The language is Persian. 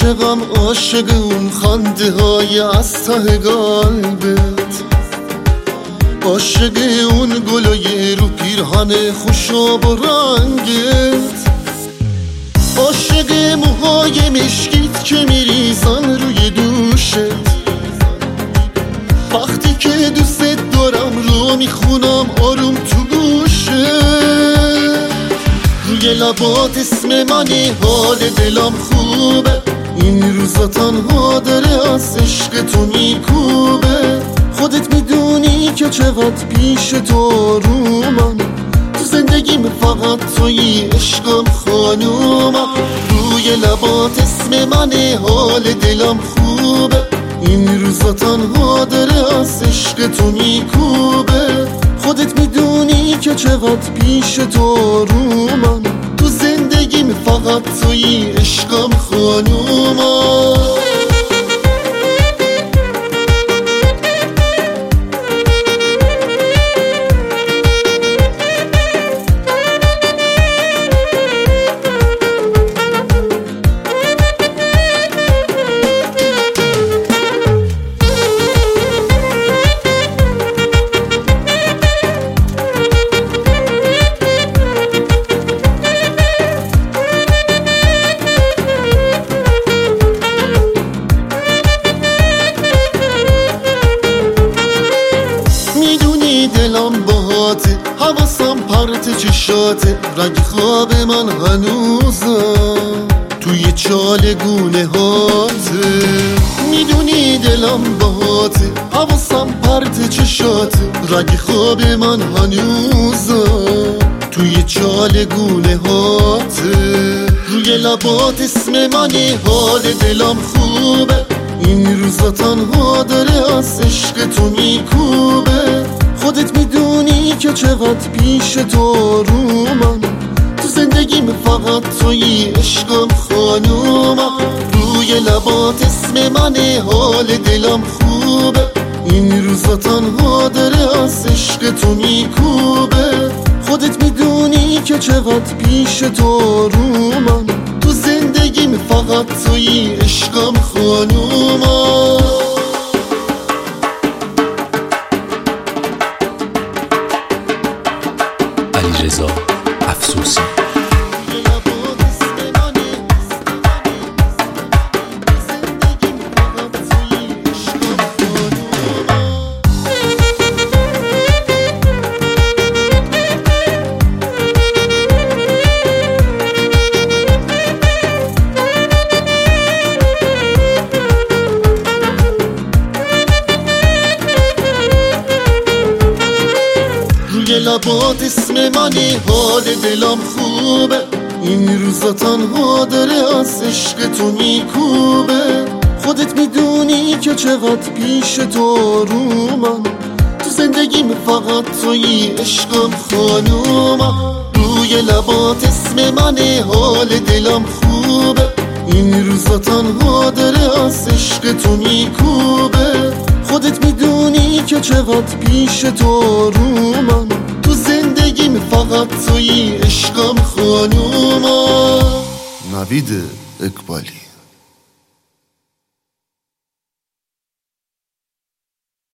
عاشقم عاشق اون خنده های از ته قلبت، عاشق اون گلای رو پیرهن خوشاب و رنگت، عاشق موهای مشکیت که میریزن روی دوشت، وقتی که دوست دارم رو میخونم آروم تو گوشت، روی لبات اسم منی حال دلم خوبه، این روزا تنها داره از عشق تو میکوبه، خودت میدونی که چقدر پیش تو آرومم، تو زندگیم فقط تویی عشقم خانومم، روی لبات اسم منی حال دلم خوبه، این روزا تنها داره از عشق تو میکوبه، خودت میدونی که چقدر پیش تو آرومم، تو زندگیم فقط تویی عشقم خانومم. دلم باهاته، حواسم پرت چشاته، رنگ خواب من هنوزم توی چالگونه هاته، میدونی دلم باهاته، حواسم پرت چشاته، رنگ خواب من هنوزم توی چالگونه هاته، روی لبات اسم منی حال دلم خوبه، این روزا تنها داره از عشق تو میکوبه، خودت میدونی که چقدر پیش تو آرومم، تو زندگیم فقط تویی عشقم خانومم، روی لبات اسم منی حال دلم خوبه، این روزا تنها داره از عشق تو میکوبه، خودت میدونی که چقدر پیش تو آرومم، تو زندگیم فقط تویی عشقم خانومم. علیرضا افسوسی. روی لبات اسم منی حال دلم خوبه، این روزا تنها داره از عشق تو میکوبه، خودت میدونی که چقدر پیش تو آرومم، تو زندگیم فقط تویی عشقم خانومم، روی لبات اسم منی حال دلم خوبه، این روزا تنها داره از عشق تو میکوبه، خودت میدونی که چقدر پیش تو آرومم، تو زندگیم فقط تویی عشقم خانومم. نوید اقبالی.